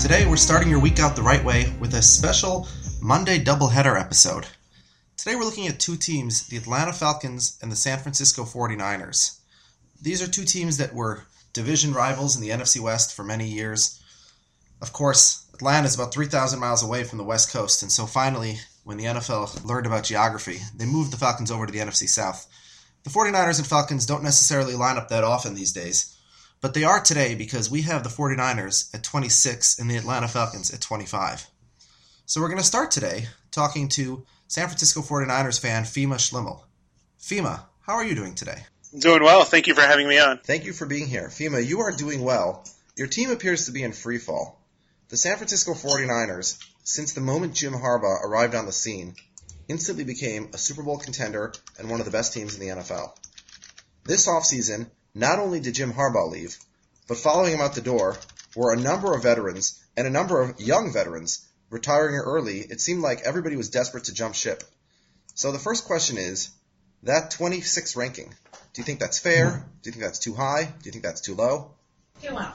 Today we're starting your week out the right way with a special Monday doubleheader episode. Today we're looking at two teams, the Atlanta Falcons and the San Francisco 49ers. These are two teams that were division rivals in the NFC West for many years. Of course, Atlanta is about 3,000 miles away from the West Coast, and so finally, when the NFL learned about geography, they moved the Falcons over to the NFC South. The 49ers and Falcons don't necessarily line up that often these days, but they are today because we have the 49ers at 26 and the Atlanta Falcons at 25. So we're going to start today talking to San Francisco 49ers fan Fima Schlimmel. Fima, how are you doing today? Doing well. Thank you for having me on. Thank you for being here. Fima, you are doing well. Your team appears to be in free fall. The San Francisco 49ers, since the moment Jim Harbaugh arrived on the scene, instantly became a Super Bowl contender and one of the best teams in the NFL. This offseason, not only did Jim Harbaugh leave, but following him out the door were a number of veterans and a number of young veterans retiring early. It seemed like everybody was desperate to jump ship. So the first question is, that 26th ranking, do you think that's fair? Do you think that's too high? Do you think that's too low? Too low.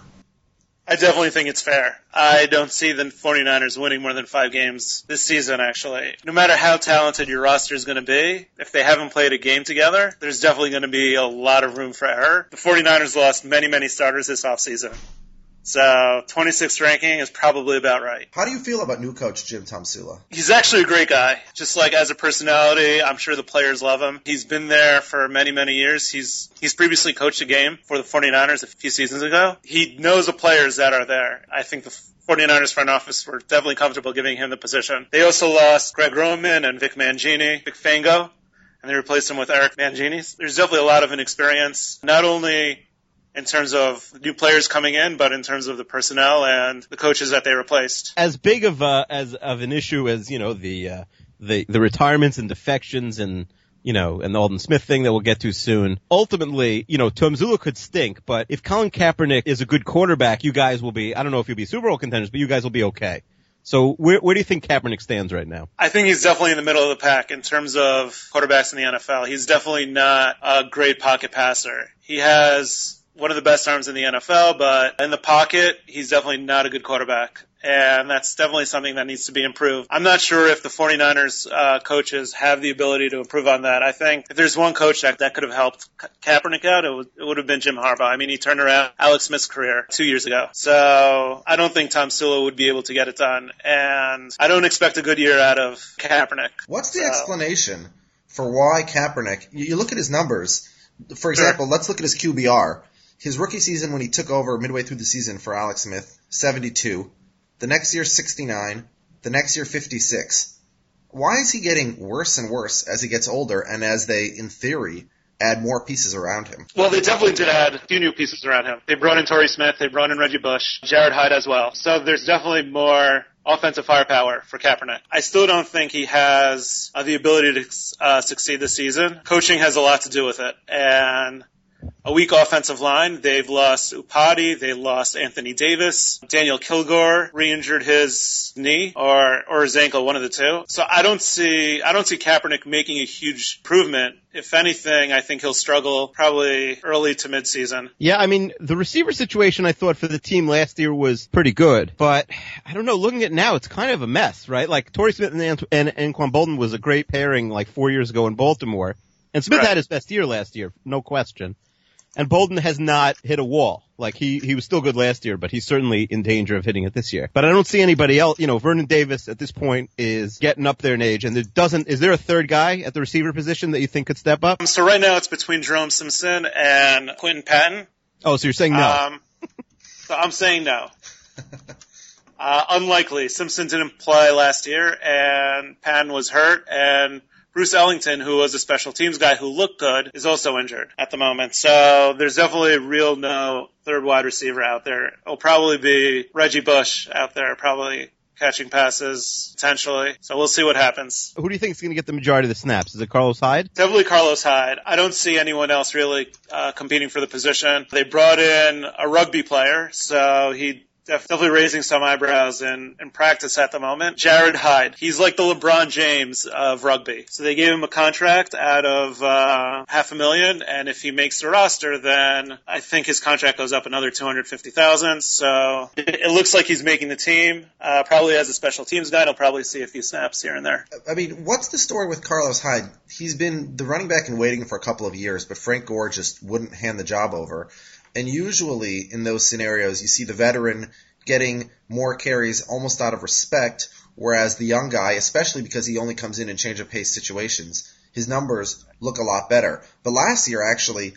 I definitely think it's fair. I don't see the 49ers winning more than 5 games this season, actually. No matter how talented your roster is going to be, if they haven't played a game together, there's definitely going to be a lot of room for error. The 49ers lost many starters this offseason. So 26th ranking is probably about right. How do you feel about new coach Jim Tomsula? He's actually a great guy. Just like as a personality, I'm sure the players love him. He's been there for many years. He's previously coached a game for the 49ers a few seasons ago. He knows the players that are there. I think the 49ers front office were definitely comfortable giving him the position. They also lost Greg Roman and Vic Fangio, and they replaced him with Eric Mangini. There's definitely a lot of inexperience, not only in terms of new players coming in, but in terms of the personnel and the coaches that they replaced. As big of an issue as, you know, the retirements and defections and, you know, and the Aldon Smith thing that we'll get to soon. Ultimately, you know, Tomsula could stink, but if Colin Kaepernick is a good quarterback, you guys will be, I don't know if you'll be Super Bowl contenders, but you guys will be okay. So where do you think Kaepernick stands right now? I think he's definitely in the middle of the pack in terms of quarterbacks in the NFL. He's definitely not a great pocket passer. He has one of the best arms in the NFL, but in the pocket, he's definitely not a good quarterback. And that's definitely something that needs to be improved. I'm not sure if the 49ers coaches have the ability to improve on that. I think if there's one coach that could have helped Kaepernick out, it would have been Jim Harbaugh. I mean, he turned around Alex Smith's career 2 years ago. So I don't think Tomsula would be able to get it done. And I don't expect a good year out of Kaepernick. What's the explanation for why Kaepernick, you look at his numbers. For example, Let's look at his QBR. His rookie season when he took over midway through the season for Alex Smith, 72. The next year, 69. The next year, 56. Why is he getting worse and worse as he gets older and as they, in theory, add more pieces around him? Well, they definitely did add a few new pieces around him. They brought in Torrey Smith. They brought in Reggie Bush, Jared Hyde as well. So there's definitely more offensive firepower for Kaepernick. I still don't think he has the ability to succeed this season. Coaching has a lot to do with it. And a weak offensive line. They've lost Upati. They lost Anthony Davis. Daniel Kilgore re-injured his knee or his ankle, one of the two. So I don't see Kaepernick making a huge improvement. If anything, I think he'll struggle probably early to mid-season. Yeah, I mean, the receiver situation I thought for the team last year was pretty good, but I don't know, looking at it now, it's kind of a mess, right? Like, Torrey Smith and Anquan Boldin was a great pairing like 4 years ago in Baltimore, and Smith had his best year last year, no question. And Bolden has not hit a wall. Like, he was still good last year, but he's certainly in danger of hitting it this year. But I don't see anybody else. You know, Vernon Davis at this point is getting up there in age, and is there a third guy at the receiver position that you think could step up? So right now it's between Jerome Simpson and Quentin Patton. Oh, so you're saying no? So I'm saying no. Unlikely. Simpson didn't play last year, and Patton was hurt, and Bruce Ellington, who was a special teams guy who looked good, is also injured at the moment. So there's definitely no third wide receiver out there. It'll probably be Reggie Bush out there, probably catching passes, potentially. So we'll see what happens. Who do you think is going to get the majority of the snaps? Is it Carlos Hyde? Definitely Carlos Hyde. I don't see anyone else really competing for the position. They brought in a rugby player, so he definitely raising some eyebrows in practice at the moment. Jared Hyde. He's like the LeBron James of rugby. So they gave him a contract out of $500,000, and if he makes the roster, then I think his contract goes up another $250,000. So it looks like he's making the team. Probably as a special teams guy, he'll probably see a few snaps here and there. I mean, what's the story with Carlos Hyde? He's been the running back in waiting for a couple of years, but Frank Gore just wouldn't hand the job over. And usually in those scenarios, you see the veteran getting more carries almost out of respect, whereas the young guy, especially because he only comes in change of pace situations, his numbers look a lot better. But last year, actually,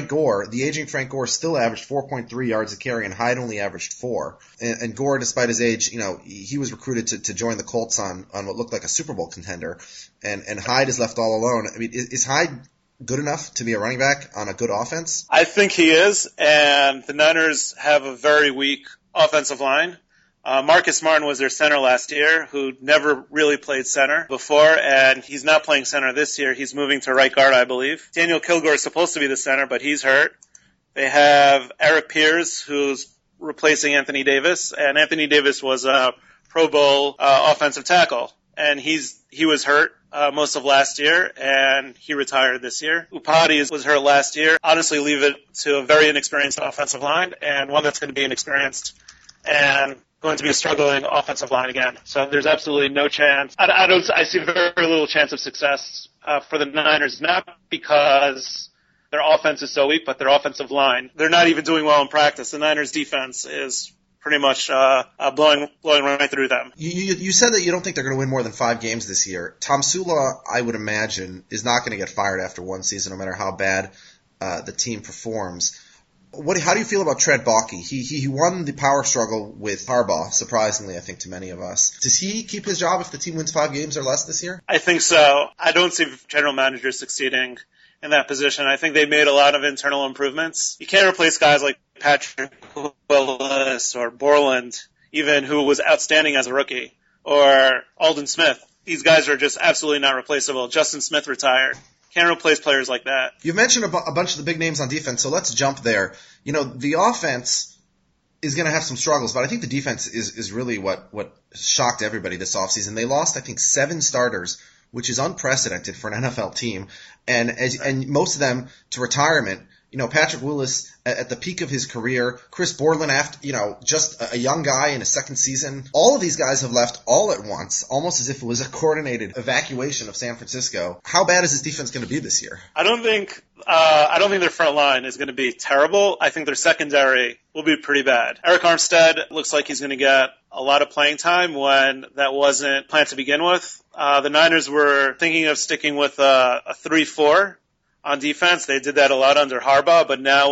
the aging Frank Gore still averaged 4.3 yards a carry, and Hyde only averaged 4. And Gore, despite his age, he was recruited to join the Colts on what looked like a Super Bowl contender, and Hyde is left all alone. I mean, is Hyde good enough to be a running back on a good offense? I think he is, and the Niners have a very weak offensive line. Marcus Martin was their center last year, who never really played center before, and he's not playing center this year. He's moving to right guard, I believe. Daniel Kilgore is supposed to be the center, but he's hurt. They have Eric Pierce, who's replacing Anthony Davis, and Anthony Davis was a Pro Bowl offensive tackle, and he was hurt most of last year, and he retired this year. Upati was hurt last year. Honestly, leave it to a very inexperienced offensive line, and one that's going to be inexperienced and going to be a struggling offensive line again. So there's absolutely no chance. I see very little chance of success for the Niners, not because their offense is so weak, but their offensive line. They're not even doing well in practice. The Niners defense is pretty much blowing right through them. You said that you don't think they're going to win more than 5 games this year. Tom Sula, I would imagine, is not going to get fired after one season, no matter how bad the team performs. How do you feel about Trent Baalke? He won the power struggle with Harbaugh, surprisingly, I think, to many of us. Does he keep his job if the team wins 5 games or less this year? I think so. I don't see general managers succeeding in that position. I think they made a lot of internal improvements. You can't replace guys like Patrick Willis or Borland, even who was outstanding as a rookie, or Aldon Smith. These guys are just absolutely not replaceable. Justin Smith retired. Can't replace players like that. You mentioned a bunch of the big names on defense, so let's jump there. The offense is going to have some struggles, but I think the defense is really what shocked everybody this offseason. They lost, I think, 7 starters, which is unprecedented for an NFL team, and most of them to retirement. Patrick Willis at the peak of his career, Chris Borland after, just a young guy in his second season. All of these guys have left all at once, almost as if it was a coordinated evacuation of San Francisco. How bad is this defense going to be this year? I don't think their front line is going to be terrible. I think their secondary will be pretty bad. Eric Armstead looks like he's going to get a lot of playing time when that wasn't planned to begin with. The Niners were thinking of sticking with a 3-4 on defense. They did that a lot under Harbaugh,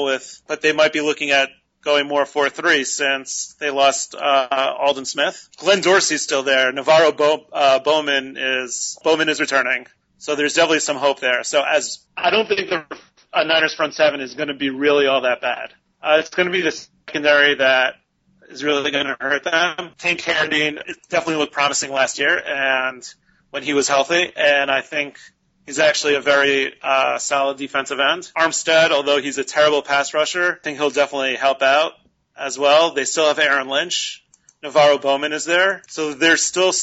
but they might be looking at going more 4-3 since they lost Aldon Smith. Glenn Dorsey's still there. Navarro Bowman is returning. So there's definitely some hope there. So I don't think the Niners front 7 is going to be really all that bad. It's going to be the secondary that is really going to hurt them. Tank Carradine definitely looked promising last year and when he was healthy, and I think he's actually a very solid defensive end. Armstead, although he's a terrible pass rusher, I think he'll definitely help out as well. They still have Aaron Lynch. Navarro Bowman is there. So there's still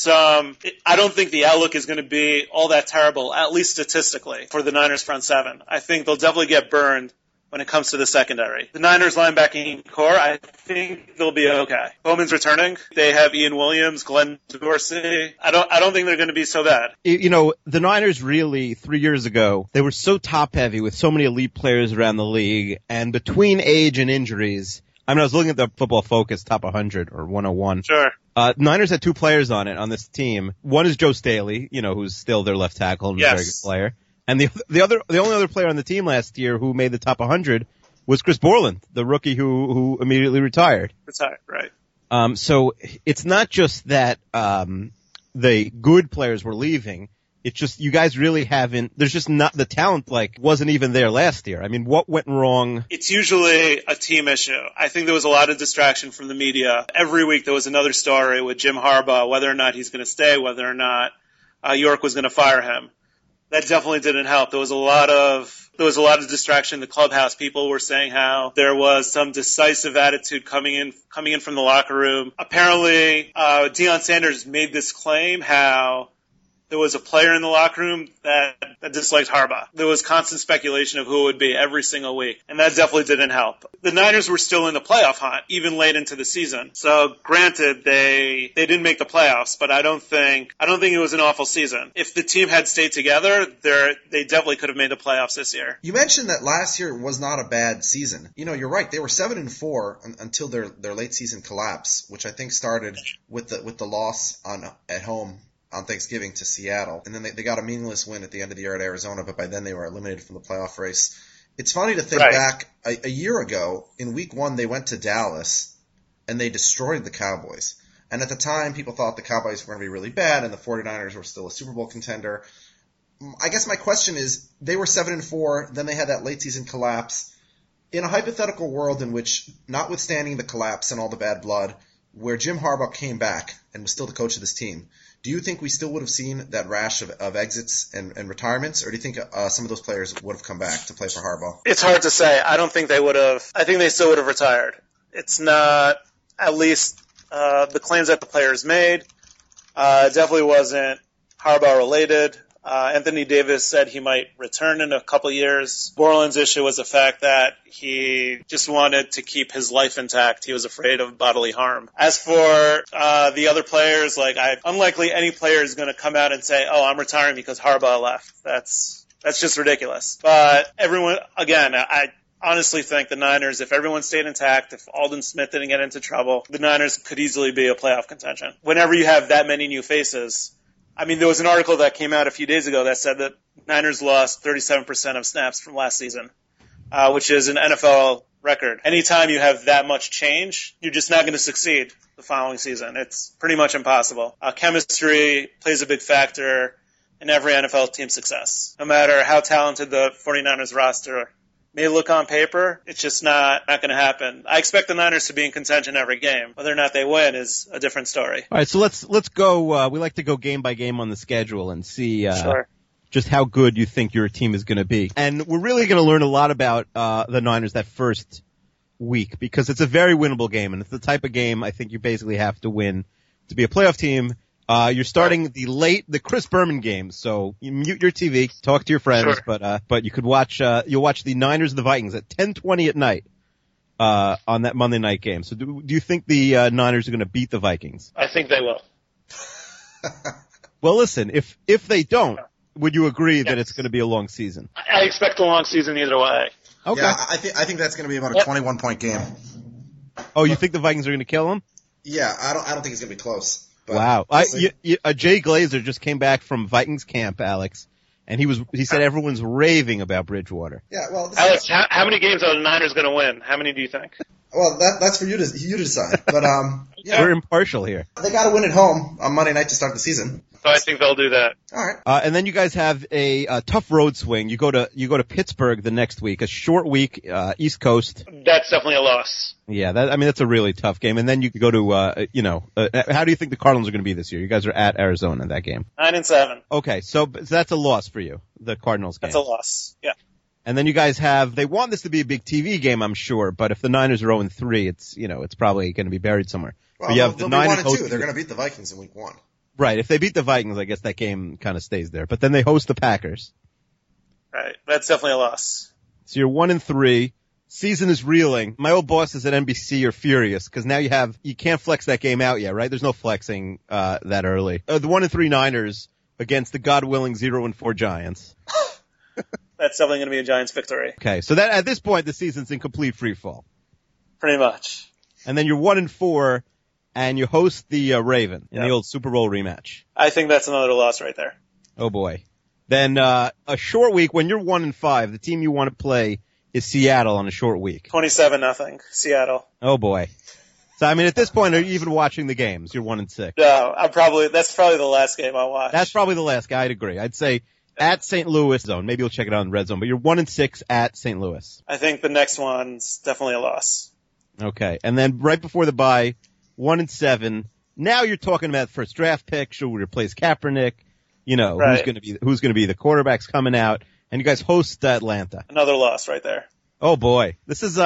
I don't think the outlook is going to be all that terrible, at least statistically, for the Niners front 7. I think they'll definitely get burned when it comes to the secondary. The Niners linebacking core, I think they'll be okay. Bowman's returning. They have Ian Williams, Glenn Dorsey. I don't think they're going to be so bad. The Niners really, 3 years ago, they were so top heavy with so many elite players around the league, and between age and injuries, I was looking at the Football Focus top 100 or 101. Sure. Niners had 2 players on this team. One is Joe Staley, who's still their left tackle and a very good player. And the only other player on the team last year who made the top 100 was Chris Borland, the rookie who immediately retired. Right. So it's not just that the good players were leaving. It's just you guys really haven't. There's just not the talent wasn't even there last year. What went wrong? It's usually a team issue. I think there was a lot of distraction from the media. Every week there was another story with Jim Harbaugh, whether or not he's going to stay, whether or not York was going to fire him. that definitely didn't help. There was a lot of distraction in the clubhouse. People were saying how there was some decisive attitude coming in from the locker room. Apparently, Deion Sanders made this claim how there was a player in the locker room that disliked Harbaugh. There was constant speculation of who it would be every single week, and that definitely didn't help. The Niners were still in the playoff hunt, even late into the season. So granted, they didn't make the playoffs, but I don't think it was an awful season. If the team had stayed together, they definitely could have made the playoffs this year. You mentioned that last year was not a bad season. You're right. They were 7-4 until their late season collapse, which I think started with the loss at home on Thanksgiving to Seattle. And then they got a meaningless win at the end of the year at Arizona, but by then they were eliminated from the playoff race. It's funny to think back a year ago, in week 1, they went to Dallas and they destroyed the Cowboys. And at the time, people thought the Cowboys were going to be really bad and the 49ers were still a Super Bowl contender. I guess my question is, they were 7-4, then they had that late season collapse. In a hypothetical world in which, notwithstanding the collapse and all the bad blood, where Jim Harbaugh came back and was still the coach of this team, do you think we still would have seen that rash of exits and retirements, or do you think some of those players would have come back to play for Harbaugh? It's hard to say. I don't think they would have. I think they still would have retired. It's not, at least the claims that the players made, definitely wasn't Harbaugh related. Anthony Davis said he might return in a couple years. Borland's issue was the fact that he just wanted to keep his life intact. He was afraid of bodily harm. As for the other players, unlikely any player is going to come out and say, "Oh, I'm retiring because Harbaugh left." That's just ridiculous. But everyone, again, I honestly think the Niners, if everyone stayed intact, if Aldon Smith didn't get into trouble, the Niners could easily be a playoff contention. Whenever you have that many new faces. I mean, there was an article that came out a few days ago that said that Niners lost 37% of snaps from last season, which is an NFL record. Anytime you have that much change, you're just not going to succeed the following season. It's pretty much impossible. Chemistry plays a big factor in every NFL team's success. No matter how talented the 49ers roster may look on paper, it's just not going to happen. I expect the Niners to be in contention every game. Whether or not they win is a different story. All right, so let's go. We like to go game by game on the schedule and see just how good you think your team is going to be. And we're really going to learn a lot about the Niners that first week because it's a very winnable game, and it's the type of game I think you basically have to win to be a playoff team. You're starting the Chris Berman game, so you mute your TV, talk to your friends, but you could watch, you'll watch the Niners and the Vikings at 10:20 at night, on that Monday night game. So do you think the Niners are going to beat the Vikings? I think they will. Well, listen, if they don't, would you agree that it's going to be a long season? I expect a long season either way. Okay. Yeah, I think that's going to be about a 21-point game. Oh, you think the Vikings are going to kill them? Yeah, I don't think it's going to be close. Wow. Jay Glazer just came back from Vikings camp, Alex, and he said everyone's raving about Bridgewater. Yeah, well, Alex, how many games are the Niners going to win? How many do you think? Well, that's for you to decide. But we're impartial here. They got to win at home on Monday night to start the season. So I think they'll do that. All right. And then you guys have a tough road swing. You go to Pittsburgh the next week, a short week, East Coast. That's definitely a loss. Yeah, that's a really tough game. And then you go to, how do you think the Cardinals are going to be this year? You guys are at Arizona in that game. 9-7. Okay, so that's a loss for you, the Cardinals game. That's a loss. Yeah. And then you guys they want this to be a big TV game, I'm sure, but if the Niners are 0-3, it's probably going to be buried somewhere. Well, you have they'll be 1-2. They're going to beat the Vikings in week 1. Right. If they beat the Vikings, I guess that game kind of stays there. But then they host the Packers. Right. That's definitely a loss. So you're 1-3. Season is reeling. My old bosses at NBC are furious because now you can't flex that game out yet, right? There's no flexing that early. The 1-3 Niners against the God willing 0-4 Giants. That's definitely going to be a Giants victory. Okay. So that at this point the season's in complete free fall. Pretty much. And then you're 1-4. And you host the Raven in the old Super Bowl rematch. I think that's another loss right there. Oh boy. Then a short week when you're 1-5, the team you want to play is Seattle on a short week. 27-0, Seattle. Oh boy. So I mean, at this point, are you even watching the games? You're 1-6. No, that's probably the last game I'll watch. That's probably the last guy. I'd agree. I'd say at St. Louis zone. Maybe you'll check it out in Red Zone, but you're 1-6 at St. Louis. I think the next one's definitely a loss. Okay. And then right before the bye, 1-7. Now you're talking about first draft pick. Should we replace Kaepernick? Right. who's going to be the quarterbacks coming out, and you guys host Atlanta. Another loss right there. Oh boy, this is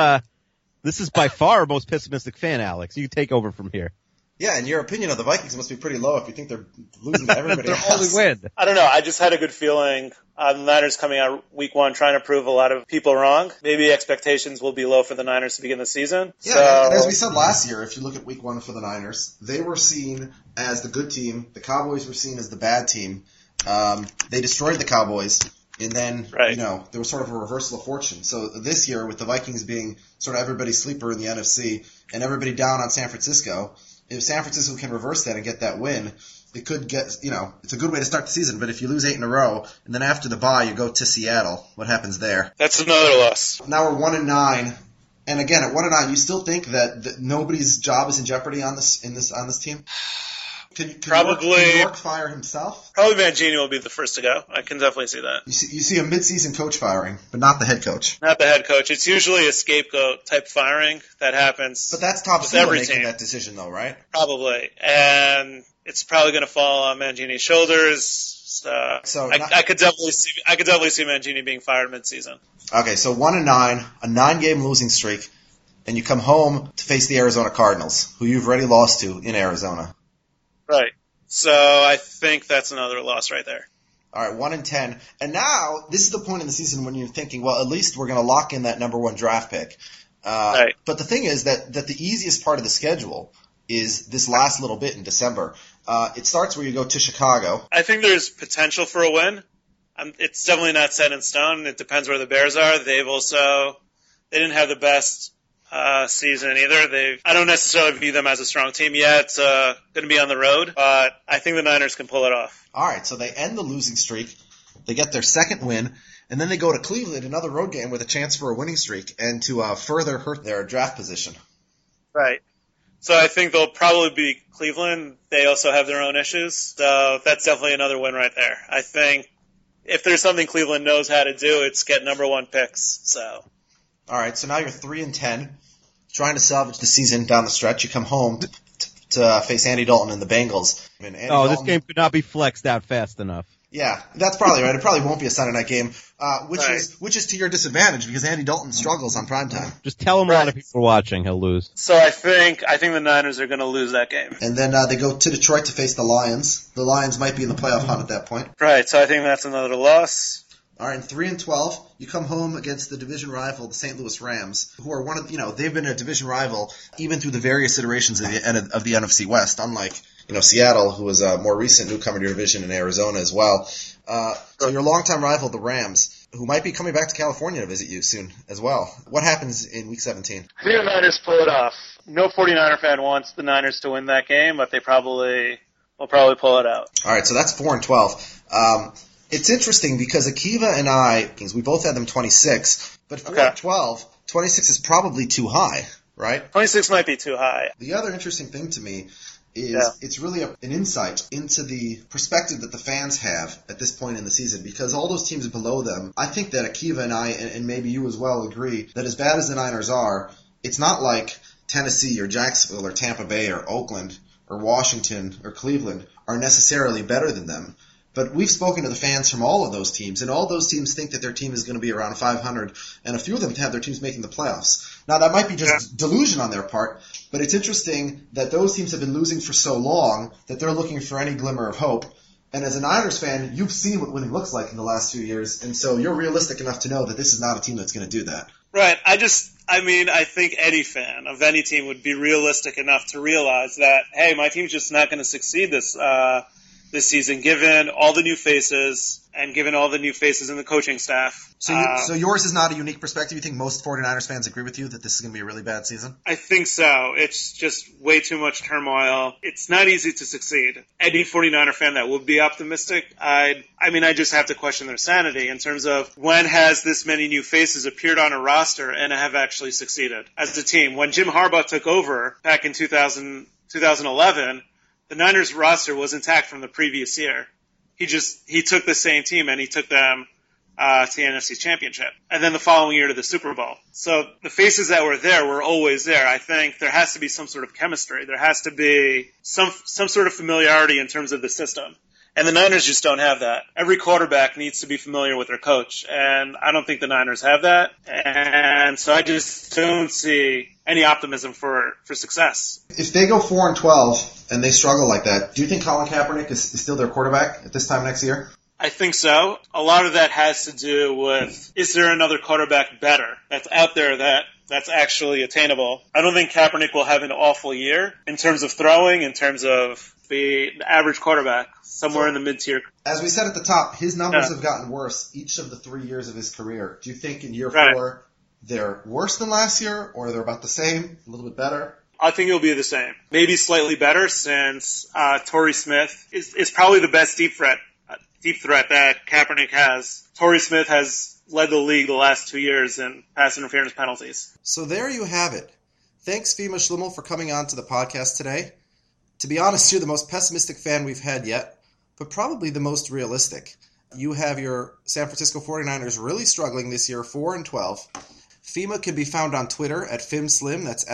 by far our most pessimistic fan, Alex. You take over from here. Yeah, and your opinion of the Vikings must be pretty low if you think they're losing to everybody Their else. only win. I don't know. I just had a good feeling. The Niners coming out week one trying to prove a lot of people wrong. Maybe expectations will be low for the Niners to begin the season. Yeah, and as we said last year, if you look at week one for the Niners, they were seen as the good team. The Cowboys were seen as the bad team. They destroyed the Cowboys. And then, right. There was sort of a reversal of fortune. So this year, with the Vikings being sort of everybody's sleeper in the NFC and everybody down on San Francisco, if San Francisco can reverse that and get that win, it could get, it's a good way to start the season. But if you lose 8 in a row, and then after the bye you go to Seattle, what happens there? That's another loss. Now we're 1-9. And again, at 1-9, you still think that nobody's job is in jeopardy on this team? Can York fire himself? Probably Mangini will be the first to go. I can definitely see that. You see a mid-season coach firing, but not the head coach. Not the head coach. It's usually a scapegoat type firing that happens. But that's Tom Sula making that decision, though, right? Probably, and it's probably going to fall on Mangini's shoulders. I could definitely see Mangini being fired mid-season. Okay, so 1-9, a 9-game losing streak, and you come home to face the Arizona Cardinals, who you've already lost to in Arizona. Right. So I think that's another loss right there. All right, 1-10. And now, this is the point in the season when you're thinking, well, at least we're going to lock in that number 1 draft pick. Right. But the thing is that the easiest part of the schedule is this last little bit in December. It starts where you go to Chicago. I think there's potential for a win. It's definitely not set in stone. It depends where the Bears are. They didn't have the best season either. I don't necessarily view them as a strong team yet. It's going to be on the road, but I think the Niners can pull it off. All right, so they end the losing streak. They get their second win, and then they go to Cleveland, another road game with a chance for a winning streak and to further hurt their draft position. Right. So I think they'll probably beat Cleveland. They also have their own issues, so that's definitely another win right there. I think if there's something Cleveland knows how to do, it's get number 1 picks. So. All right, so now you're 3-10, trying to salvage the season down the stretch. You come home to face Andy Dalton and the Bengals. This game could not be flexed out fast enough. Yeah, that's probably right. It probably won't be a Sunday night game, which is to your disadvantage because Andy Dalton struggles on primetime. Just tell him a lot of people are watching, he'll lose. So I think the Niners are going to lose that game. And then they go to Detroit to face the Lions. The Lions might be in the playoff hunt at that point. Right, so I think that's another loss. All right, 3-12, you come home against the division rival, the St. Louis Rams, who are they've been a division rival even through the various iterations of the NFC West, unlike, Seattle, who was a more recent newcomer to your division, in Arizona as well. So your longtime rival, the Rams, who might be coming back to California to visit you soon as well. What happens in Week 17? I think the Niners pull it off. No 49er fan wants the Niners to win that game, but they will probably pull it out. All right, so that's 4-12. It's interesting because Akiva and I, we both had them 26, but 4-12, 26 is probably too high, right? 26 might be too high. The other interesting thing to me is it's really an insight into the perspective that the fans have at this point in the season, because all those teams below them, I think that Akiva and I, and maybe you as well, agree that as bad as the Niners are, it's not like Tennessee or Jacksonville or Tampa Bay or Oakland or Washington or Cleveland are necessarily better than them. But we've spoken to the fans from all of those teams, and all those teams think that their team is going to be around 500, and a few of them have their teams making the playoffs. Now, that might be just delusion on their part, but it's interesting that those teams have been losing for so long that they're looking for any glimmer of hope. And as a Niners fan, you've seen what winning looks like in the last few years, and so you're realistic enough to know that this is not a team that's going to do that. Right. I think any fan of any team would be realistic enough to realize that, hey, my team's just not going to succeed this season, given all the new faces and given all the new faces in the coaching staff. So yours is not a unique perspective? You think most 49ers fans agree with you that this is going to be a really bad season? I think so. It's just way too much turmoil. It's not easy to succeed. Any 49er fan that would be optimistic, I just have to question their sanity in terms of when has this many new faces appeared on a roster and have actually succeeded as a team. When Jim Harbaugh took over back in 2011, the Niners roster was intact from the previous year. He took the same team and he took them to the NFC Championship, and then the following year to the Super Bowl. So the faces that were there were always there. I think there has to be some sort of chemistry. There has to be some sort of familiarity in terms of the system. And the Niners just don't have that. Every quarterback needs to be familiar with their coach, and I don't think the Niners have that. And so I just don't see any optimism for success. If they go 4-12 and they struggle like that, do you think Colin Kaepernick is still their quarterback at this time next year? I think so. A lot of that has to do with, is there another quarterback better that's out there that's actually attainable? I don't think Kaepernick will have an awful year in terms of throwing, in terms of the average quarterback, somewhere in the mid-tier. As we said at the top, his numbers have gotten worse each of the 3 years of his career. Do you think in year 4 they're worse than last year, or they're about the same, a little bit better? I think it'll be the same. Maybe slightly better, since Torrey Smith is probably the best deep threat that Kaepernick has. Torrey Smith has led the league the last 2 years in pass interference penalties. So there you have it. Thanks, Fima Schlimmel, for coming on to the podcast today. To be honest, you're the most pessimistic fan we've had yet, but probably the most realistic. You have your San Francisco 49ers really struggling this year, 4-12. Fima can be found on Twitter at FimSlim, that's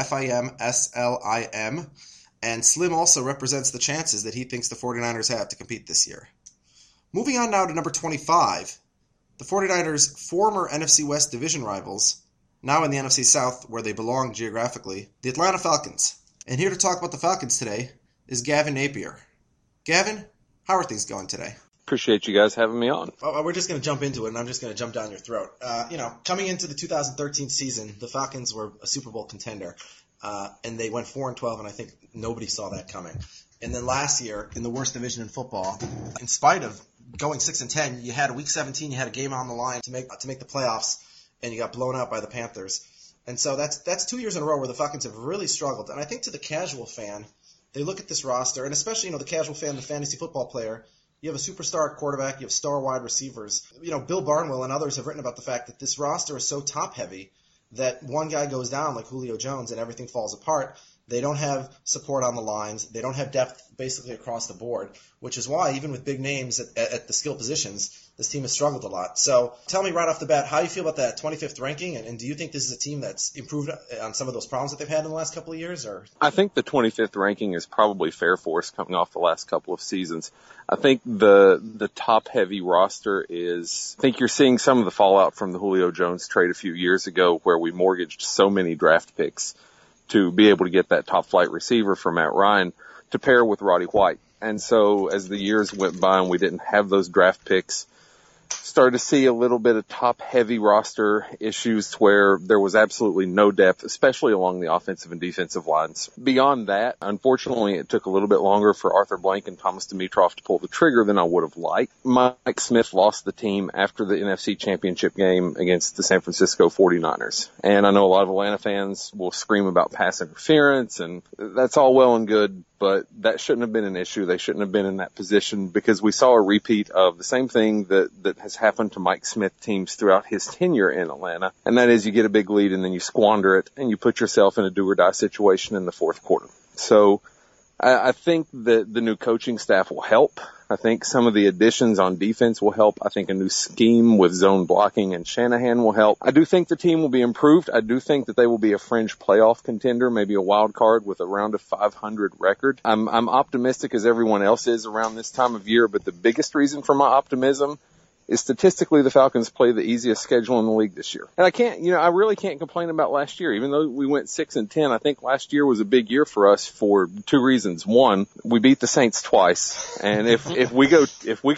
FIMSLIM, and Slim also represents the chances that he thinks the 49ers have to compete this year. Moving on now to number 25, the 49ers' former NFC West division rivals, now in the NFC South where they belong geographically, the Atlanta Falcons. And here to talk about the Falcons today is Gavin Napier. Gavin, how are things going today? Appreciate you guys having me on. Well, we're just going to jump into it, and I'm just going to jump down your throat. Coming into the 2013 season, the Falcons were a Super Bowl contender, and they went 4-12, and I think nobody saw that coming. And then last year, in the worst division in football, in spite of going 6-10, you had week 17, you had a game on the line to make the playoffs, and you got blown out by the Panthers. And so that's 2 years in a row where the Falcons have really struggled. And I think to the casual fan, they look at this roster, and especially the casual fan, the fantasy football player. You have a superstar quarterback, you have star wide receivers. Bill Barnwell and others have written about the fact that this roster is so top heavy that one guy goes down like Julio Jones and everything falls apart. They don't have support on the lines. They don't have depth basically across the board, which is why even with big names at the skill positions, this team has struggled a lot. So tell me right off the bat, how you feel about that 25th ranking, and do you think this is a team that's improved on some of those problems that they've had in the last couple of years? Or I think the 25th ranking is probably fair for us coming off the last couple of seasons. I think the top-heavy roster is – I think you're seeing some of the fallout from the Julio Jones trade a few years ago where we mortgaged so many draft picks to be able to get that top-flight receiver for Matt Ryan to pair with Roddy White. And so as the years went by and we didn't have those draft picks, started to see a little bit of top-heavy roster issues where there was absolutely no depth, especially along the offensive and defensive lines. Beyond that, unfortunately, it took a little bit longer for Arthur Blank and Thomas Dimitroff to pull the trigger than I would have liked. Mike Smith lost the team after the NFC Championship game against the San Francisco 49ers. And I know a lot of Atlanta fans will scream about pass interference, and that's all well and good, but that shouldn't have been an issue. They shouldn't have been in that position because we saw a repeat of the same thing that has happened to Mike Smith teams throughout his tenure in Atlanta, and that is you get a big lead and then you squander it and you put yourself in a do-or-die situation in the fourth quarter. So I think that the new coaching staff will help. I think some of the additions on defense will help. I think a new scheme with zone blocking and Shanahan will help. I do think the team will be improved. I do think that they will be a fringe playoff contender, maybe a wild card with around a 500 record. I'm optimistic as everyone else is around this time of year, but the biggest reason for my optimism is statistically the Falcons play the easiest schedule in the league this year. And I really can't complain about last year. Even though we went 6-10, I think last year was a big year for us for two reasons. One, we beat the Saints twice. And if we go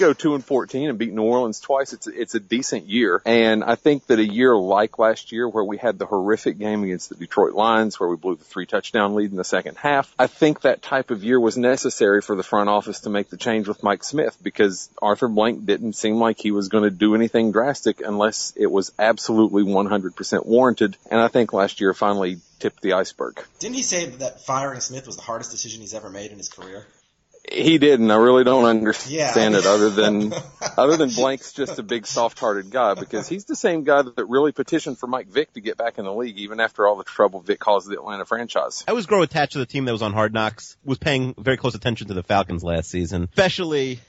2-14 and beat New Orleans twice, it's a decent year. And I think that a year like last year where we had the horrific game against the Detroit Lions where we blew the 3-touchdown lead in the second half, I think that type of year was necessary for the front office to make the change with Mike Smith because Arthur Blank didn't seem like he was going to do anything drastic unless it was absolutely 100% warranted. And I think last year finally tipped the iceberg. Didn't he say that firing Smith was the hardest decision he's ever made in his career? He did, and I really don't understand it other than Blank's just a big soft-hearted guy because he's the same guy that really petitioned for Mike Vick to get back in the league even after all the trouble Vick caused the Atlanta franchise. I was grow attached to the team that was on Hard Knocks, was paying very close attention to the Falcons last season, especially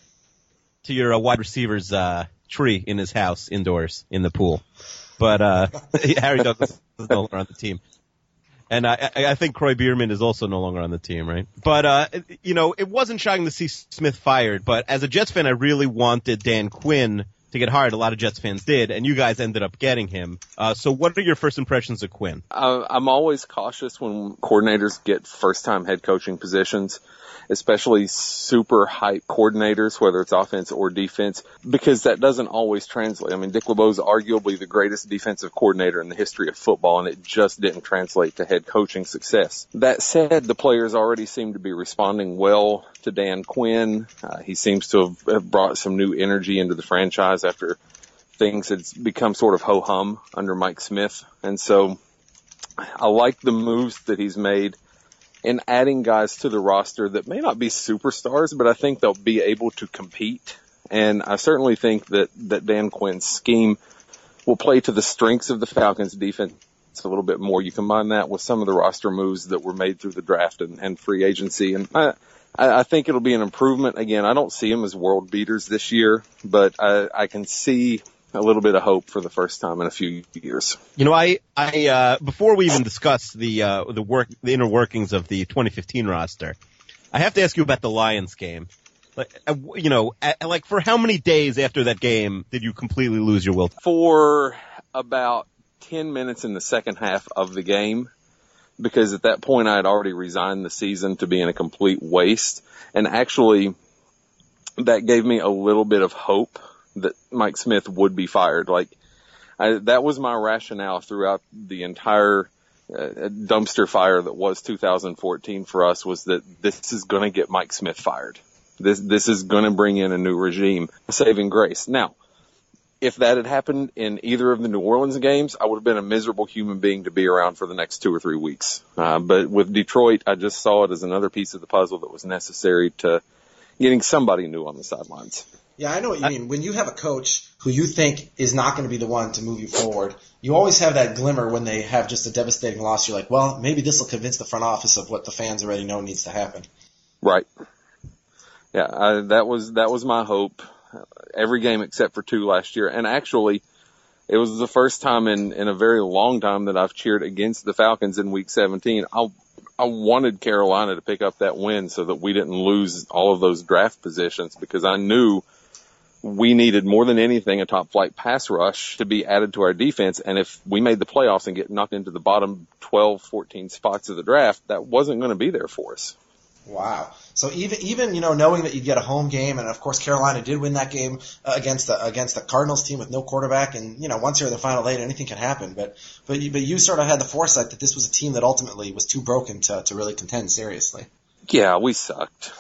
to your wide receivers tree in his house indoors in the pool. But Harry Douglas is no longer on the team. And I think Croy Bierman is also no longer on the team, right? But, it wasn't shocking to see Smith fired, but as a Jets fan, I really wanted Dan Quinn to get hired. A lot of Jets fans did, and you guys ended up getting him. So what are your first impressions of Quinn? I'm always cautious when coordinators get first-time head coaching positions, especially super hype coordinators, whether it's offense or defense, because that doesn't always translate. I mean, Dick LeBeau is arguably the greatest defensive coordinator in the history of football, and it just didn't translate to head coaching success. That said, the players already seem to be responding well to Dan Quinn. He seems to have brought some new energy into the franchise after things had become sort of ho-hum under Mike Smith. And so I like the moves that he's made in adding guys to the roster that may not be superstars, but I think they'll be able to compete. And I certainly think that Dan Quinn's scheme will play to the strengths of the Falcons defense a little bit more. You combine that with some of the roster moves that were made through the draft and free agency. And I think it'll be an improvement. Again, I don't see them as world beaters this year, but I can see a little bit of hope for the first time in a few years. I before we even discuss the inner workings of the 2015 roster, I have to ask you about the Lions game. Like for how many days after that game did you completely lose your will? For about 10 minutes in the second half of the game, because at that point I had already resigned the season to being a complete waste. And actually that gave me a little bit of hope that Mike Smith would be fired. That was my rationale throughout the entire dumpster fire that was 2014 for us, was that this is going to get Mike Smith fired. This is going to bring in a new regime, a saving grace. Now, if that had happened in either of the New Orleans games, I would have been a miserable human being to be around for the next 2 or 3 weeks. But with Detroit, I just saw it as another piece of the puzzle that was necessary to getting somebody new on the sidelines. Yeah, I know what you mean. When you have a coach who you think is not going to be the one to move you forward, you always have that glimmer when they have just a devastating loss. You're like, well, maybe this will convince the front office of what the fans already know needs to happen. Right. Yeah, that was my hope. Every game except for 2 last year. And actually, it was the first time in a very long time that I've cheered against the Falcons in Week 17. I wanted Carolina to pick up that win so that we didn't lose all of those draft positions, because I knew we needed more than anything a top-flight pass rush to be added to our defense. And if we made the playoffs and get knocked into the bottom 12, 14 spots of the draft, that wasn't going to be there for us. Wow. So even knowing that you'd get a home game, and of course Carolina did win that game against the Cardinals team with no quarterback, and once you're in the final 8, anything can happen. But you sort of had the foresight that this was a team that ultimately was too broken to really contend seriously. Yeah, we sucked.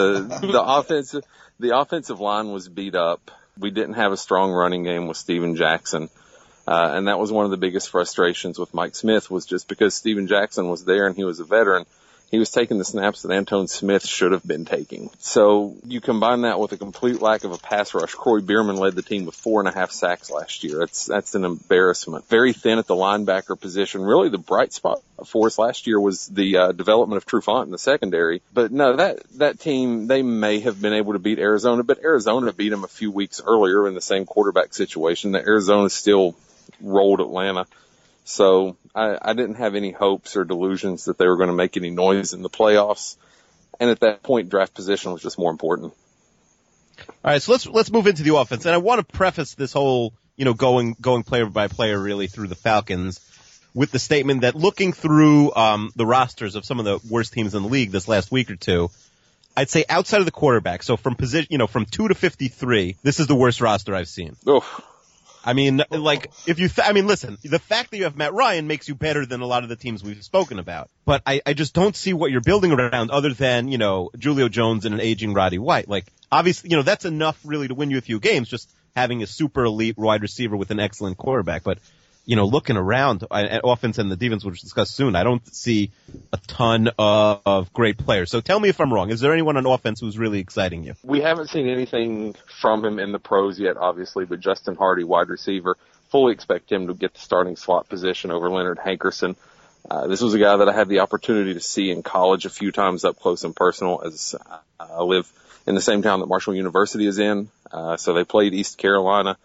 The offensive line was beat up. We didn't have a strong running game with Steven Jackson. And that was one of the biggest frustrations with Mike Smith, was just because Steven Jackson was there and he was a veteran, he was taking the snaps that Antone Smith should have been taking. So you combine that with a complete lack of a pass rush. Croy Bierman led the team with 4.5 sacks last year. That's an embarrassment. Very thin at the linebacker position. Really the bright spot for us last year was the development of Trufant in the secondary. But no, that team, they may have been able to beat Arizona, but Arizona beat them a few weeks earlier in the same quarterback situation. The Arizona still rolled Atlanta. So I didn't have any hopes or delusions that they were going to make any noise in the playoffs. And at that point, draft position was just more important. All right, so let's move into the offense. And I want to preface this whole, going player by player really through the Falcons with the statement that looking through the rosters of some of the worst teams in the league this last week or two, I'd say outside of the quarterback, so from position, from 2 to 53, this is the worst roster I've seen. Oof. I mean, listen, the fact that you have Matt Ryan makes you better than a lot of the teams we've spoken about. But I just don't see what you're building around other than, Julio Jones and an aging Roddy White. Like, obviously, that's enough really to win you a few games, just having a super elite wide receiver with an excellent quarterback. But, looking around at offense and the defense, which we'll discuss soon, I don't see a ton of great players. So tell me if I'm wrong. Is there anyone on offense who's really exciting you? We haven't seen anything from him in the pros yet, obviously, but Justin Hardy, wide receiver, fully expect him to get the starting slot position over Leonard Hankerson. This was a guy that I had the opportunity to see in college a few times up close and personal, as I live in the same town that Marshall University is in. So they played East Carolina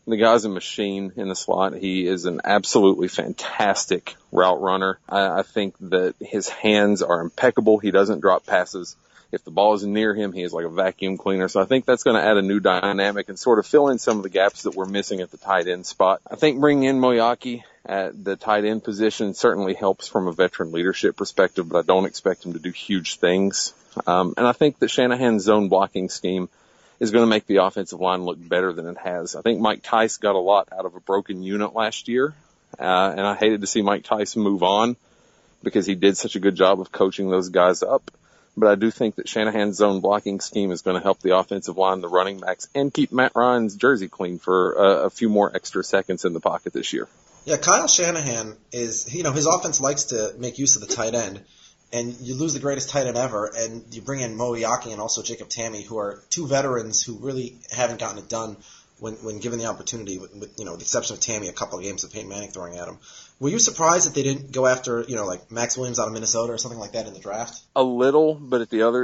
The guy's a machine in the slot. He is an absolutely fantastic route runner. I think that his hands are impeccable. He doesn't drop passes. If the ball is near him, he is like a vacuum cleaner. So I think that's going to add a new dynamic and sort of fill in some of the gaps that we're missing at the tight end spot. I think bringing in Moyaki at the tight end position certainly helps from a veteran leadership perspective, but I don't expect him to do huge things. And I think that Shanahan's zone blocking scheme is going to make the offensive line look better than it has. I think Mike Tice got a lot out of a broken unit last year, and I hated to see Mike Tice move on because he did such a good job of coaching those guys up. But I do think that Shanahan's zone blocking scheme is going to help the offensive line, the running backs, and keep Matt Ryan's jersey clean for a few more extra seconds in the pocket this year. Yeah, Kyle Shanahan is, his offense likes to make use of the tight end, and you lose the greatest tight end ever, and you bring in Moyaki and also Jacob Tamme, who are two veterans who really haven't gotten it done when given the opportunity, with the exception of Tamme, a couple of games with Peyton Manning throwing at him. Were you surprised that they didn't go after, like Max Williams out of Minnesota or something like that in the draft? A little, but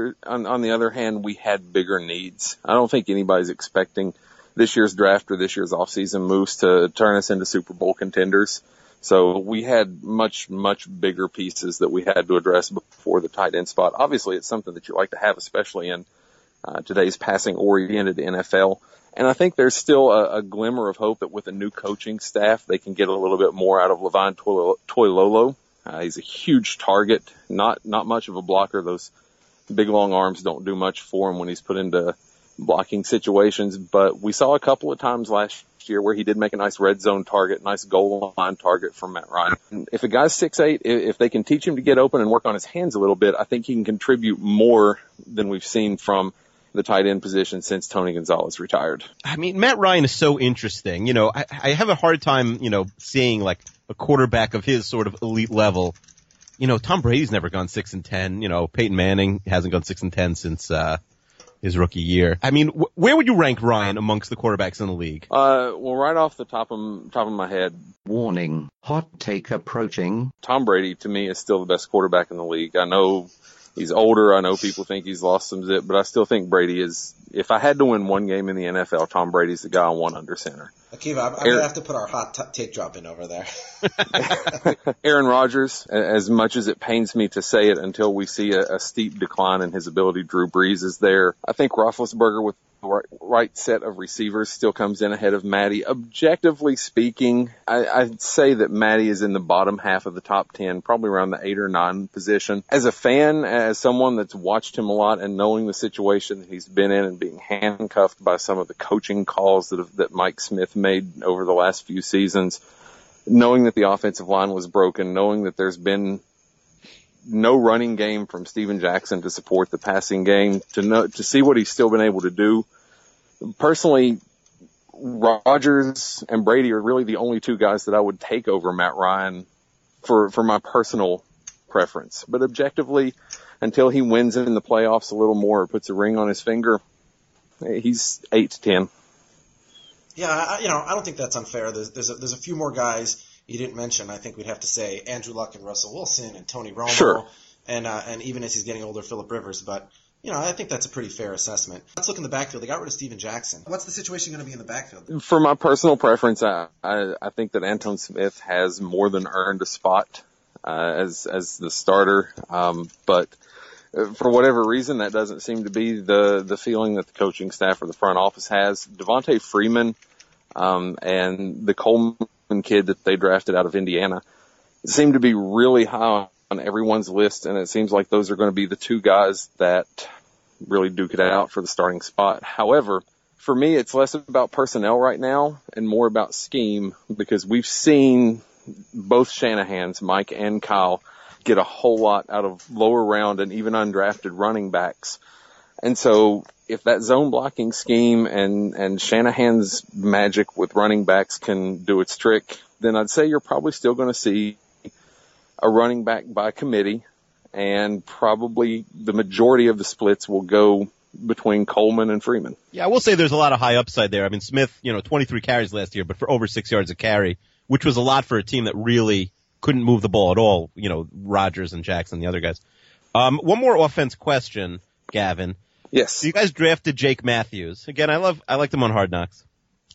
on the other hand, we had bigger needs. I don't think anybody's expecting this year's draft or this year's offseason moves to turn us into Super Bowl contenders. So we had much, much bigger pieces that we had to address before the tight end spot. Obviously, it's something that you like to have, especially in today's passing-oriented NFL. And I think there's still a glimmer of hope that with a new coaching staff, they can get a little bit more out of Levine Toilolo. He's a huge target, not much of a blocker. Those big, long arms don't do much for him when he's put into blocking situations. But we saw a couple of times last year where he did make a nice red zone target, nice goal line target from Matt Ryan. If a guy's 6'8", if they can teach him to get open and work on his hands a little bit, I think he can contribute more than we've seen from the tight end position since Tony Gonzalez retired. I mean, Matt Ryan is so interesting. I have a hard time, seeing like a quarterback of his sort of elite level. Tom Brady's never gone 6-10. Peyton Manning hasn't gone 6-10 since his rookie year. I mean, where would you rank Ryan amongst the quarterbacks in the league? Well, right off the top of my head. Warning, hot take approaching. Tom Brady, to me, is still the best quarterback in the league. I know he's older. I know people think he's lost some zip, but I still think Brady is, if I had to win one game in the NFL, Tom Brady's the guy I want under center. Akiva, I'm going to have to put our hot take drop in over there. Aaron Rodgers, as much as it pains me to say it until we see a steep decline in his ability, Drew Brees is there. I think Roethlisberger with the right set of receivers still comes in ahead of Matty. Objectively speaking, I'd say that Matty is in the bottom half of the top 10, probably around the 8 or 9 position. As a fan, as someone that's watched him a lot and knowing the situation that he's been in and being handcuffed by some of the coaching calls that Mike Smith made over the last few seasons, knowing that the offensive line was broken, knowing that there's been no running game from Steven Jackson to support the passing game, to see what he's still been able to do. Personally, Rodgers and Brady are really the only two guys that I would take over Matt Ryan for my personal preference. But objectively, until he wins in the playoffs a little more or puts a ring on his finger, he's 8 to 10. Yeah, I don't think that's unfair. There's a few more guys you didn't mention. I think we'd have to say Andrew Luck and Russell Wilson and Tony Romo. Sure. And even as he's getting older, Phillip Rivers. But, I think that's a pretty fair assessment. Let's look in the backfield. They got rid of Steven Jackson. What's the situation going to be in the backfield? For my personal preference, I think that Anton Smith has more than earned a spot as the starter. But for whatever reason, that doesn't seem to be the feeling that the coaching staff or the front office has. Devontae Freeman and the Coleman kid that they drafted out of Indiana seem to be really high on everyone's list, and it seems like those are going to be the two guys that really duke it out for the starting spot. However, for me, it's less about personnel right now and more about scheme, because we've seen both Shanahans, Mike and Kyle, get a whole lot out of lower round and even undrafted running backs. And so if that zone blocking scheme and Shanahan's magic with running backs can do its trick, then I'd say you're probably still going to see a running back by committee, and probably the majority of the splits will go between Coleman and Freeman. Yeah, I will say there's a lot of high upside there. I mean, Smith, 23 carries last year, but for over 6 yards a carry, which was a lot for a team that really couldn't move the ball at all, Rodgers and Jackson, the other guys. One more offense question, Gavin. Yes. So you guys drafted Jake Matthews. Again, I liked him on Hard Knocks.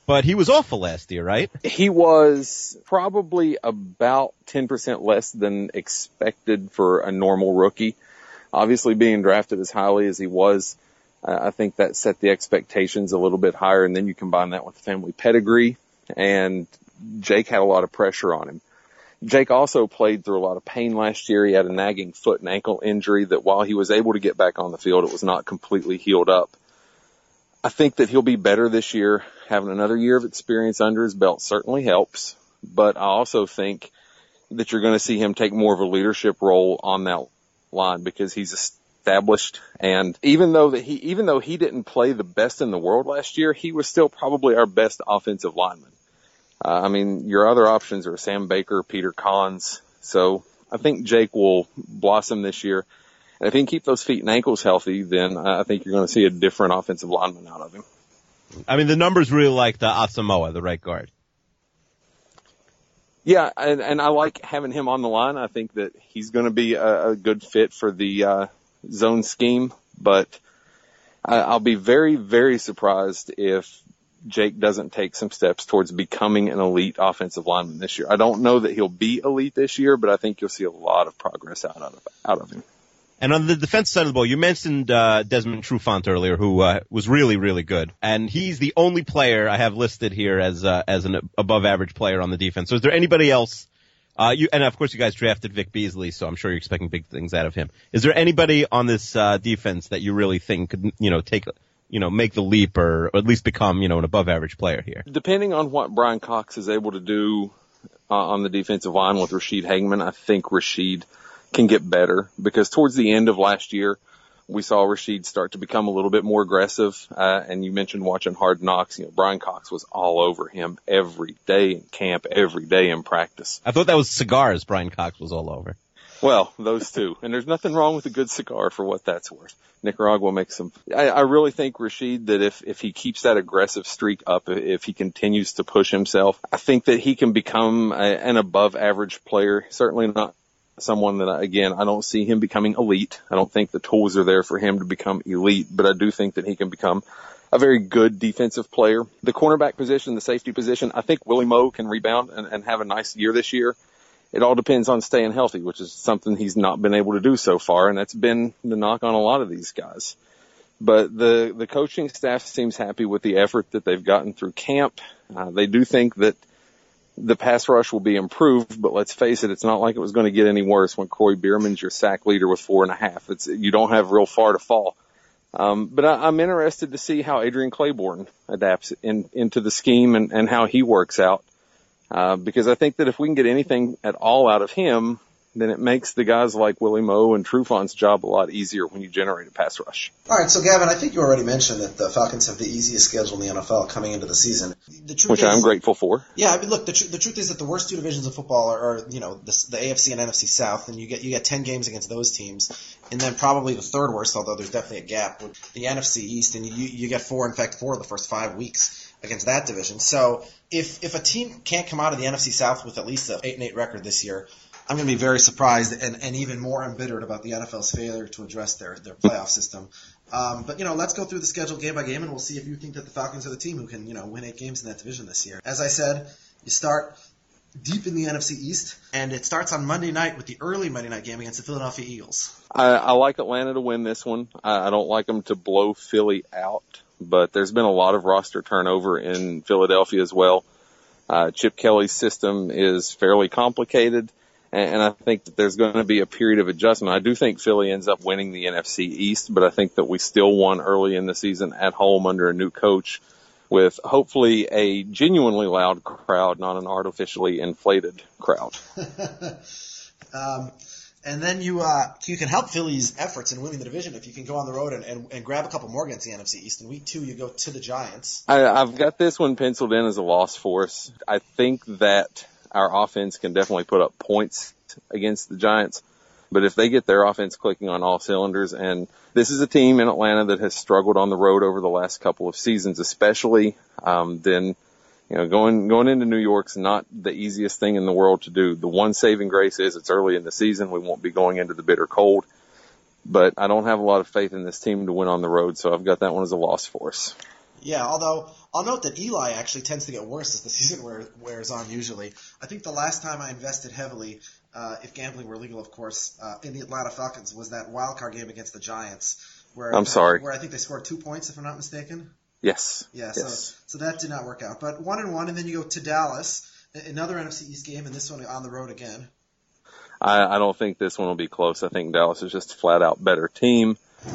but he was awful last year, right? He was probably about 10% less than expected for a normal rookie. Obviously, being drafted as highly as he was, I think that set the expectations a little bit higher, and then you combine that with the family pedigree, and Jake had a lot of pressure on him. Jake also played through a lot of pain last year. He had a nagging foot and ankle injury that while he was able to get back on the field, it was not completely healed up. I think that he'll be better this year. Having another year of experience under his belt certainly helps, but I also think that you're going to see him take more of a leadership role on that line because he's established. And even though he didn't play the best in the world last year, he was still probably our best offensive lineman. Your other options are Sam Baker, Peter Collins. So I think Jake will blossom this year. And if he can keep those feet and ankles healthy, then I think you're going to see a different offensive lineman out of him. The numbers really like the Asamoah, the right guard. Yeah, and I like having him on the line. I think that he's going to be a good fit for the zone scheme, but I'll be very, very surprised if Jake doesn't take some steps towards becoming an elite offensive lineman this year. I don't know that he'll be elite this year, but I think you'll see a lot of progress out of him. And on the defense side of the ball, you mentioned Desmond Trufant earlier, who was really, really good. And he's the only player I have listed here as an above-average player on the defense. So is there anybody else? And, of course, you guys drafted Vic Beasley, so I'm sure you're expecting big things out of him. Is there anybody on this defense that you really think could, make the leap or at least become, an above-average player here? Depending on what Brian Cox is able to do on the defensive line with Rashid Hageman, I think Rashid can get better because towards the end of last year, we saw Rashid start to become a little bit more aggressive. And you mentioned watching Hard Knocks. Brian Cox was all over him every day in camp, every day in practice. I thought that was cigars Brian Cox was all over. Well, those two. And there's nothing wrong with a good cigar for what that's worth. Nicaragua makes some. I really think, Rashid, that if he keeps that aggressive streak up, if he continues to push himself, I think that he can become an above average player. Certainly not someone that, again, I don't see him becoming elite. I don't think the tools are there for him to become elite, but I do think that he can become a very good defensive player. The cornerback position, the safety position, I think Willie Moe can rebound and have a nice year this year. It all depends on staying healthy, which is something he's not been able to do so far, and that's been the knock on a lot of these guys. But the coaching staff seems happy with the effort that they've gotten through camp. They do think that the pass rush will be improved, but let's face it, it's not like it was going to get any worse when Corey Bierman's your sack leader with 4.5. You don't have real far to fall. But I'm interested to see how Adrian Claiborne adapts into the scheme and how he works out. Because I think that if we can get anything at all out of him, then it makes the guys like Willie Moe and Trufant's job a lot easier when you generate a pass rush. All right, so Gavin, I think you already mentioned that the Falcons have the easiest schedule in the NFL coming into the season. Which I'm grateful for. Yeah, look, the truth is that the worst two divisions of football are the AFC and NFC South, and you get 10 games against those teams, and then probably the third worst, although there's definitely a gap, with the NFC East, and you get four of the first 5 weeks against that division. So if a team can't come out of the NFC South with at least an 8-8 record this year, I'm going to be very surprised and even more embittered about the NFL's failure to address their playoff system. But let's go through the schedule game by game, and we'll see if you think that the Falcons are the team who can, win 8 games in that division this year. As I said, you start deep in the NFC East, and it starts on Monday night with the early Monday night game against the Philadelphia Eagles. I like Atlanta to win this one. I don't like them to blow Philly out, but there's been a lot of roster turnover in Philadelphia as well. Chip Kelly's system is fairly complicated. And I think that there's going to be a period of adjustment. I do think Philly ends up winning the NFC East, but I think that we still won early in the season at home under a new coach with hopefully a genuinely loud crowd, not an artificially inflated crowd. And then you can help Philly's efforts in winning the division if you can go on the road and grab a couple more against the NFC East. In week 2, you go to the Giants. I've got this one penciled in as a loss for us. I think that our offense can definitely put up points against the Giants. But if they get their offense clicking on all cylinders, and this is a team in Atlanta that has struggled on the road over the last couple of seasons especially, then going into New York's not the easiest thing in the world to do. The one saving grace is it's early in the season. We won't be going into the bitter cold. But I don't have a lot of faith in this team to win on the road, so I've got that one as a loss for us. Yeah, although I'll note that Eli actually tends to get worse as the season wears on usually. I think the last time I invested heavily, if gambling were legal, of course, in the Atlanta Falcons was that wild card game against the Giants. Where I think they scored 2 points, if I'm not mistaken. Yes. Yeah, yes. So that did not work out. But 1-1, and then you go to Dallas, another NFC East game, and this one on the road again. I don't think this one will be close. I think Dallas is just a flat out better team.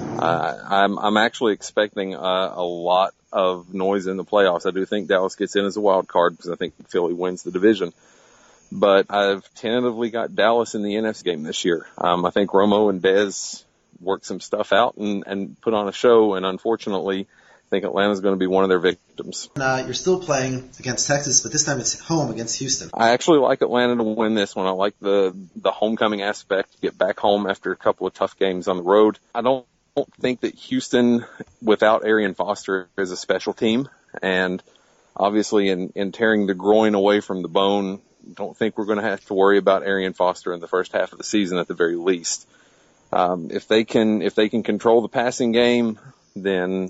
I'm actually expecting a lot of noise in the playoffs. I do think Dallas gets in as a wild card because I think Philly wins the division. But I've tentatively got Dallas in the NFC game this year. I think Romo and Dez work some stuff out and put on a show, and unfortunately, I think Atlanta's going to be one of their victims. You're still playing against Texas, but this time it's home against Houston. I actually like Atlanta to win this one. I like the homecoming aspect, get back home after a couple of tough games on the road. I don't think that Houston, without Arian Foster, is a special team. And obviously in tearing the groin away from the bone, don't think we're going to have to worry about Arian Foster in the first half of the season at the very least. If they can control the passing game, then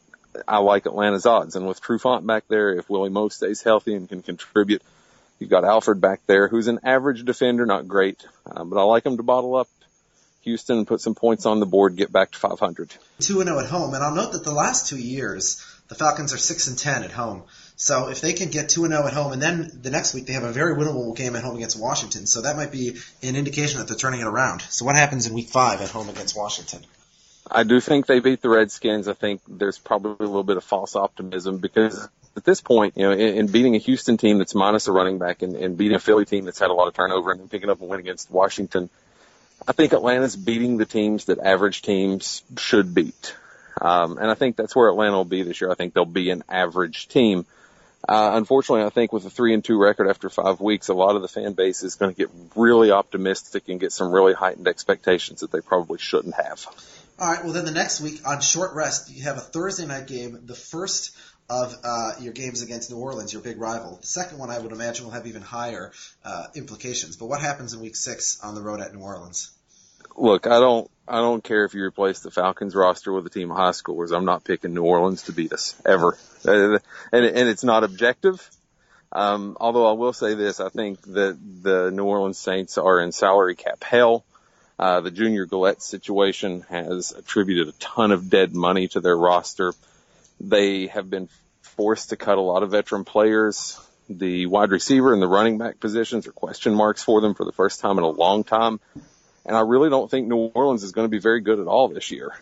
I like Atlanta's odds. And with Trufant back there, if Willie Moe stays healthy and can contribute, you've got Alfred back there, who's an average defender, not great, but I like him to bottle up Houston and put some points on the board, get back to 500. 2-0 at home, and I'll note that the last 2 years, the Falcons are 6-10 at home. So if they can get 2-0 at home, and then the next week they have a very winnable game at home against Washington, so that might be an indication that they're turning it around. So what happens in week 5 at home against Washington? I do think they beat the Redskins. I think there's probably a little bit of false optimism because at this point, in beating a Houston team that's minus a running back and beating a Philly team that's had a lot of turnover and then picking up a win against Washington, I think Atlanta's beating the teams that average teams should beat. And I think that's where Atlanta will be this year. I think they'll be an average team. Unfortunately, I think with a 3-2 record after 5 weeks, a lot of the fan base is going to get really optimistic and get some really heightened expectations that they probably shouldn't have. All right, well, then the next week on short rest, you have a Thursday night game, the first of your games against New Orleans, your big rival. The second one, I would imagine, will have even higher implications. But what happens in week 6 on the road at New Orleans? Look, I don't care if you replace the Falcons roster with a team of high schoolers. I'm not picking New Orleans to beat us, ever. And it's not objective. Although I will say this, I think that the New Orleans Saints are in salary cap hell. The Junior Gillette situation has attributed a ton of dead money to their roster. They have been forced to cut a lot of veteran players. The wide receiver and the running back positions are question marks for them for the first time in a long time. And I really don't think New Orleans is going to be very good at all this year.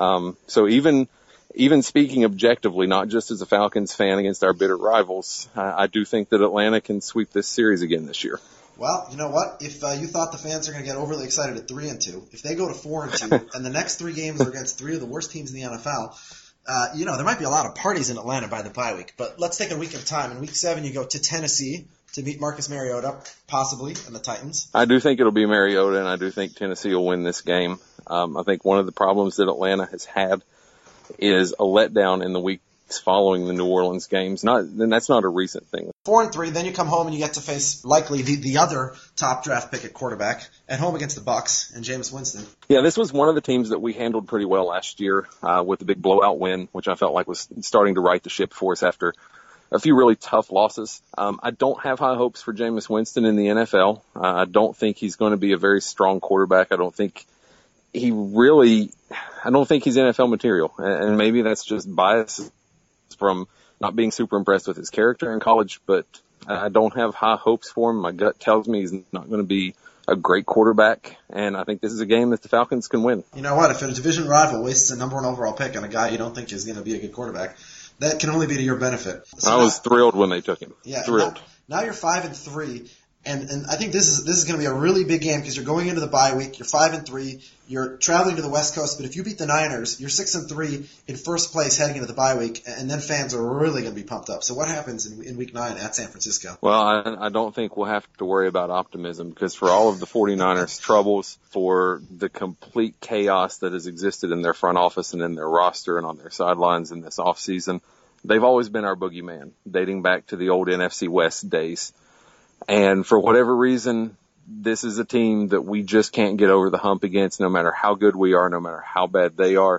So even speaking objectively, not just as a Falcons fan against our bitter rivals, I do think that Atlanta can sweep this series again this year. Well, you know what? If you thought the fans are going to get overly excited at 3-2, if they go to 4-2, and the next 3 games are against 3 of the worst teams in the NFL, there might be a lot of parties in Atlanta by the bye week. But let's take a week at a time. In week 7, you go to Tennessee to meet Marcus Mariota, possibly, and the Titans. I do think it'll be Mariota, and I do think Tennessee will win this game. I think one of the problems that Atlanta has had is a letdown in the weeks following the New Orleans games. And that's not a recent thing. 4-3, then you come home and you get to face likely the other top draft pick at quarterback at home against the Bucs and Jameis Winston. Yeah, this was one of the teams that we handled pretty well last year with the big blowout win, which I felt like was starting to right the ship for us after a few really tough losses. I don't have high hopes for Jameis Winston in the NFL. I don't think he's going to be a very strong quarterback. I don't think he's NFL material. And maybe that's just bias from not being super impressed with his character in college, but I don't have high hopes for him. My gut tells me he's not going to be a great quarterback, and I think this is a game that the Falcons can win. You know what? If a division rival wastes a number 1 overall pick on a guy you don't think is going to be a good quarterback, that can only be to your benefit. So I was thrilled when they took him. Yeah, thrilled. Now you're 5-3. And I think this is going to be a really big game because you're going into the bye week. You're 5-3. You're traveling to the West Coast. But if you beat the Niners, you're 6-3 in first place heading into the bye week. And then fans are really going to be pumped up. So what happens in week 9 at San Francisco? Well, I don't think we'll have to worry about optimism because for all of the 49ers' troubles, for the complete chaos that has existed in their front office and in their roster and on their sidelines in this offseason, they've always been our boogeyman, dating back to the old NFC West days. And for whatever reason, this is a team that we just can't get over the hump against, no matter how good we are, no matter how bad they are.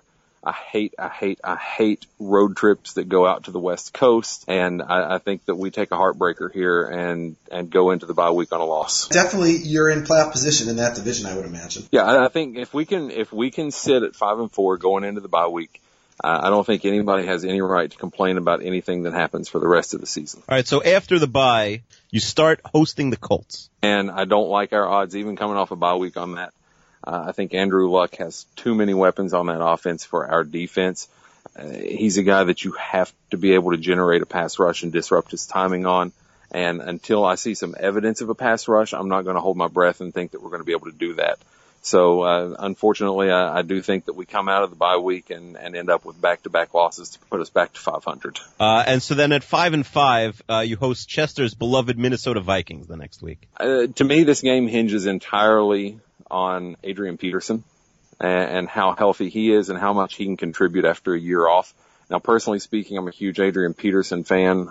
I hate road trips that go out to the West Coast, and I think that we take a heartbreaker here and go into the bye week on a loss. Definitely, you're in playoff position in that division, I would imagine. Yeah, I think if we can sit at 5-4 going into the bye week, I don't think anybody has any right to complain about anything that happens for the rest of the season. All right, so after the bye, you start hosting the Colts. And I don't like our odds even coming off a bye week on that. I think Andrew Luck has too many weapons on that offense for our defense. He's a guy that you have to be able to generate a pass rush and disrupt his timing on. And until I see some evidence of a pass rush, I'm not going to hold my breath and think that we're going to be able to do that. So, unfortunately, I do think that we come out of the bye week and end up with back-to-back losses to put us back to 500. And so then at 5-5, you host Chester's beloved Minnesota Vikings the next week. To me, this game hinges entirely on Adrian Peterson and how healthy he is and how much he can contribute after a year off. Now, personally speaking, I'm a huge Adrian Peterson fan.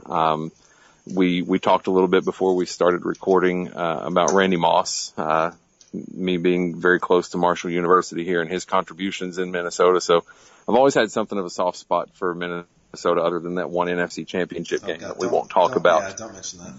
We talked a little bit before we started recording about Randy Moss, me being very close to Marshall University here and his contributions in Minnesota. So I've always had something of a soft spot for Minnesota other than that one NFC championship game that we won't talk about. Yeah, don't mention that.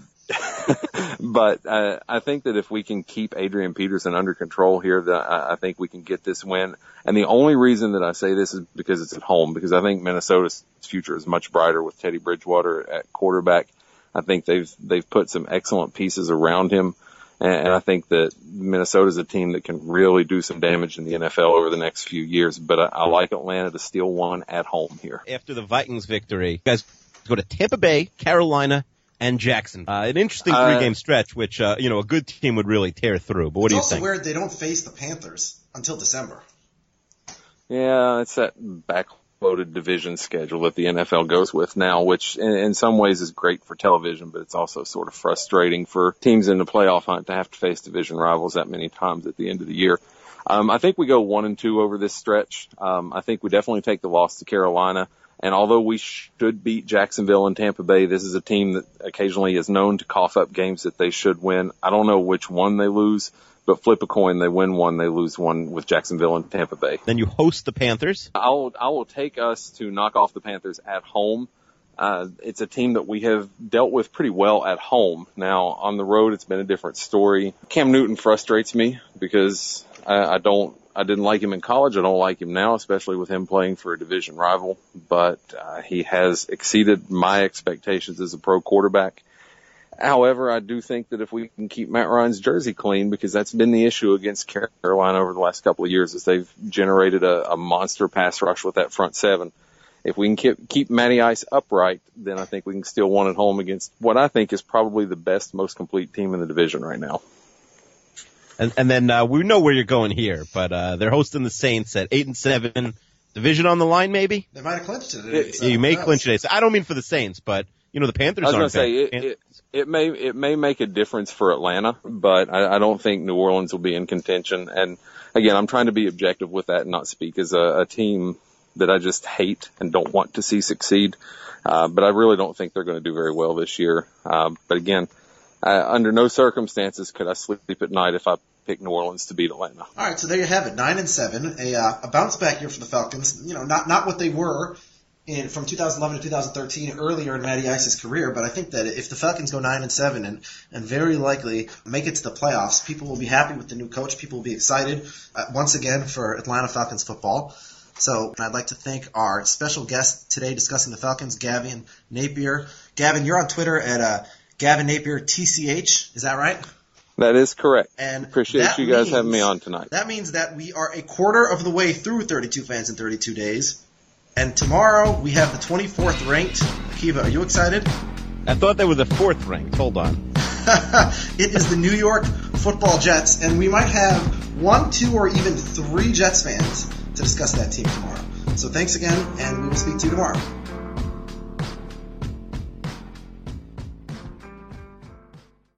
But I think that if we can keep Adrian Peterson under control here, I think we can get this win. And the only reason that I say this is because it's at home, because I think Minnesota's future is much brighter with Teddy Bridgewater at quarterback. I think they've put some excellent pieces around him. And I think that Minnesota's a team that can really do some damage in the NFL over the next few years. But I like Atlanta to steal one at home here. After the Vikings victory, you guys go to Tampa Bay, Carolina, and Jackson. An interesting three-game stretch, which, a good team would really tear through. But what do you think? It's also weird they don't face the Panthers until December. Yeah, it's that backloaded division schedule that the NFL goes with now, which in some ways is great for television, but it's also sort of frustrating for teams in the playoff hunt to have to face division rivals that many times at the end of the year. I think we go 1-2 over this stretch. I think we definitely take the loss to Carolina. And although we should beat Jacksonville and Tampa Bay, this is a team that occasionally is known to cough up games that they should win. I don't know which one they lose, but flip a coin, they win one, they lose one with Jacksonville and Tampa Bay. Then you host the Panthers. I will take us to knock off the Panthers at home. It's a team that we have dealt with pretty well at home. Now, on the road, it's been a different story. Cam Newton frustrates me because I didn't like him in college. I don't like him now, especially with him playing for a division rival. But he has exceeded my expectations as a pro quarterback. However, I do think that if we can keep Matt Ryan's jersey clean, because that's been the issue against Carolina over the last couple of years, is they've generated a monster pass rush with that front seven. If we can keep Matty Ice upright, then I think we can still win at home against what I think is probably the best, most complete team in the division right now. And then we know where you're going here, but they're hosting the Saints at 8-7. Division on the line, maybe? They might have clinched it. You may clinch it. I don't mean for the Saints, but the Panthers aren't. I was going to say it may make a difference for Atlanta, but I don't think New Orleans will be in contention. And again, I'm trying to be objective with that and not speak as a team that I just hate and don't want to see succeed. But I really don't think they're going to do very well this year. But again, under no circumstances could I sleep at night if I pick New Orleans to beat Atlanta. All right, so there you have it, 9-7, a bounce back year for the Falcons. Not what they were from 2011 to 2013 earlier in Matty Ice's career, but I think that if the Falcons go 9-7 and very likely make it to the playoffs, people will be happy with the new coach. People will be excited once again for Atlanta Falcons football. So I'd like to thank our special guest today discussing the Falcons, Gavin Napier. Gavin, you're on Twitter at Gavin Napier TCH. Is that right? That is correct. And appreciate you guys having me on tonight. That means that we are a quarter of the way through 32 Fans in 32 Days. And tomorrow we have the 24th ranked. Akiva, are you excited? I thought they were the 4th ranked. Hold on. It is the New York Football Jets, and we might have 1, 2, or even 3 Jets fans to discuss that team tomorrow. So thanks again, and we will speak to you tomorrow.